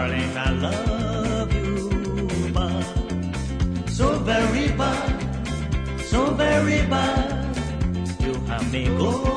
darling, I love you, but so very bad, you have me go